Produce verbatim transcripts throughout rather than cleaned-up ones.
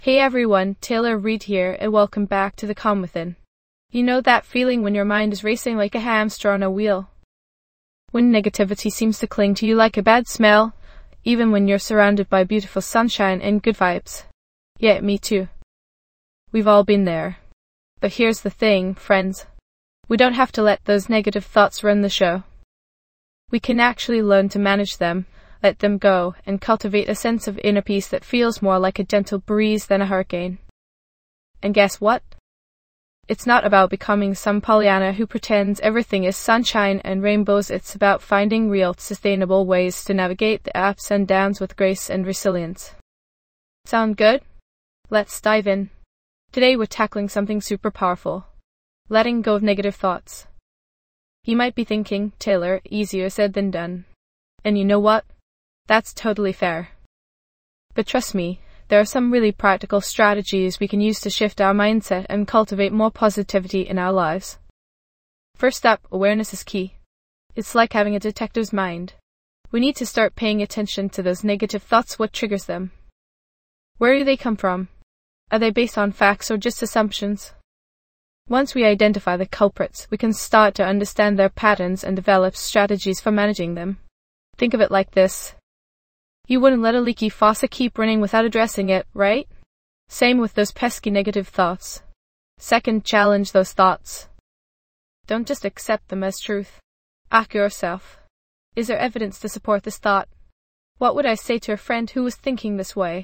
Hey everyone, Taylor Reid here, and welcome back to The Calm Within. You know that feeling when your mind is racing like a hamster on a wheel? When negativity seems to cling to you like a bad smell, even when you're surrounded by beautiful sunshine and good vibes. Yeah, me too. We've all been there. But here's the thing, friends. We don't have to let those negative thoughts run the show. We can actually learn to manage them, let them go, and cultivate a sense of inner peace that feels more like a gentle breeze than a hurricane. And guess what? It's not about becoming some Pollyanna who pretends everything is sunshine and rainbows. It's about finding real, sustainable ways to navigate the ups and downs with grace and resilience. Sound good? Let's dive in. Today we're tackling something super powerful. Letting go of negative thoughts. You might be thinking, Taylor, easier said than done. And you know what? That's totally fair. But trust me, there are some really practical strategies we can use to shift our mindset and cultivate more positivity in our lives. First up, awareness is key. It's like having a detective's mind. We need to start paying attention to those negative thoughts. What triggers them? Where do they come from? Are they based on facts or just assumptions? Once we identify the culprits, we can start to understand their patterns and develop strategies for managing them. Think of it like this. You wouldn't let a leaky faucet keep running without addressing it, right? Same with those pesky negative thoughts. Second, challenge those thoughts. Don't just accept them as truth. Ask yourself, is there evidence to support this thought? What would I say to a friend who was thinking this way?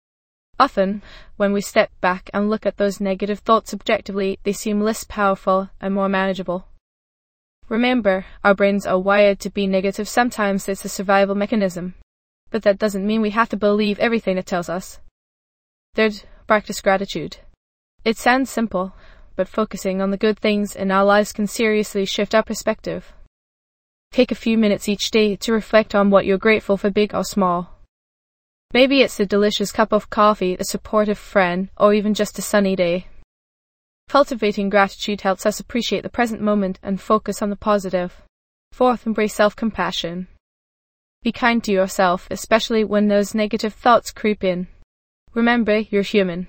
Often, when we step back and look at those negative thoughts objectively, they seem less powerful and more manageable. Remember, our brains are wired to be negative. Sometimes it's a survival mechanism. But that doesn't mean we have to believe everything it tells us. Third, practice gratitude. It sounds simple, but focusing on the good things in our lives can seriously shift our perspective. Take a few minutes each day to reflect on what you're grateful for, big or small. Maybe it's a delicious cup of coffee, a supportive friend, or even just a sunny day. Cultivating gratitude helps us appreciate the present moment and focus on the positive. Fourth, embrace self-compassion. Be kind to yourself, especially when those negative thoughts creep in. Remember, you're human.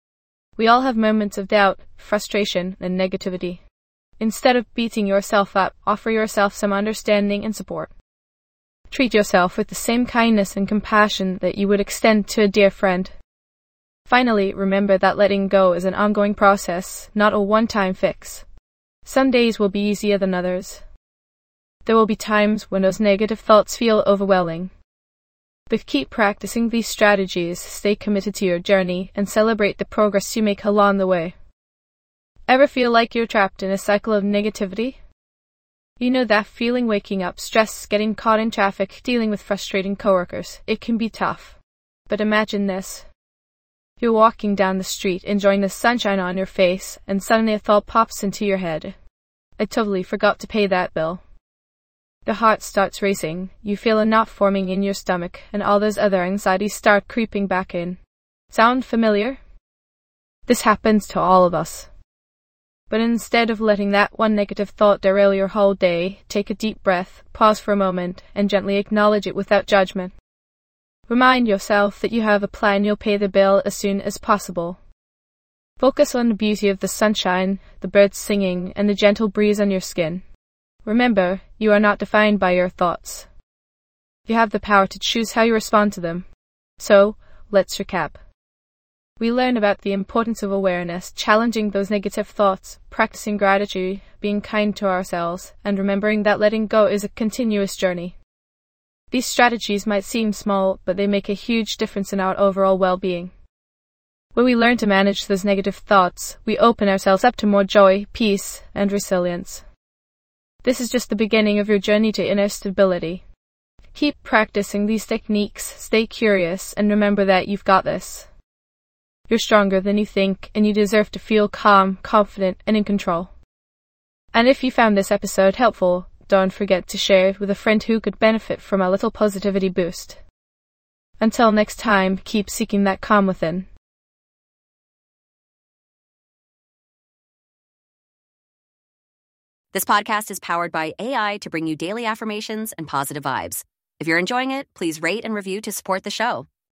We all have moments of doubt, frustration, and negativity. Instead of beating yourself up, offer yourself some understanding and support. Treat yourself with the same kindness and compassion that you would extend to a dear friend. Finally, remember that letting go is an ongoing process, not a one-time fix. Some days will be easier than others. There will be times when those negative thoughts feel overwhelming. But keep practicing these strategies, stay committed to your journey, and celebrate the progress you make along the way. Ever feel like you're trapped in a cycle of negativity? You know that feeling, waking up stressed, getting caught in traffic, dealing with frustrating coworkers. It can be tough. But imagine this. You're walking down the street, enjoying the sunshine on your face, and suddenly a thought pops into your head. I totally forgot to pay that bill. The heart starts racing, you feel a knot forming in your stomach, and all those other anxieties start creeping back in. Sound familiar? This happens to all of us. But instead of letting that one negative thought derail your whole day, take a deep breath, pause for a moment, and gently acknowledge it without judgment. Remind yourself that you have a plan. You'll pay the bill as soon as possible. Focus on the beauty of the sunshine, the birds singing, and the gentle breeze on your skin. Remember, you are not defined by your thoughts. You have the power to choose how you respond to them. So, let's recap. We learn about the importance of awareness, challenging those negative thoughts, practicing gratitude, being kind to ourselves, and remembering that letting go is a continuous journey. These strategies might seem small, but they make a huge difference in our overall well-being. When we learn to manage those negative thoughts, we open ourselves up to more joy, peace, and resilience. This is just the beginning of your journey to inner stability. Keep practicing these techniques, stay curious, and remember that you've got this. You're stronger than you think, and you deserve to feel calm, confident, and in control. And if you found this episode helpful, don't forget to share it with a friend who could benefit from a little positivity boost. Until next time, keep seeking that calm within. This podcast is powered by A I to bring you daily affirmations and positive vibes. If you're enjoying it, please rate and review to support the show.